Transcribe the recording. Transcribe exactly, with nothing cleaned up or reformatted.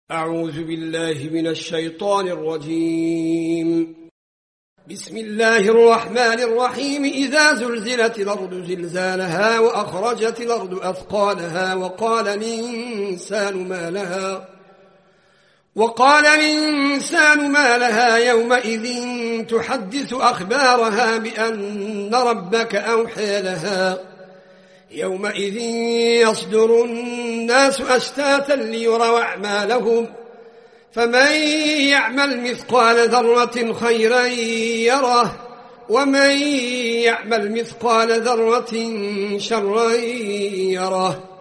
أعوذ بالله من الشيطان الرجيم. بسم الله الرحمن الرحيم. إذا زلزلت الأرض زلزالها وأخرجت الأرض أثقالها وقال الإنسان ما لها وقال الإنسان ما لها يومئذ تحدث أخبارها بأن ربك أوحى لها يومئذ يصدر الناس أشتاتا ليروا أعمالهم فمن يعمل مثقال ذرة خيرا يره ومن يعمل مثقال ذرة شرا يره.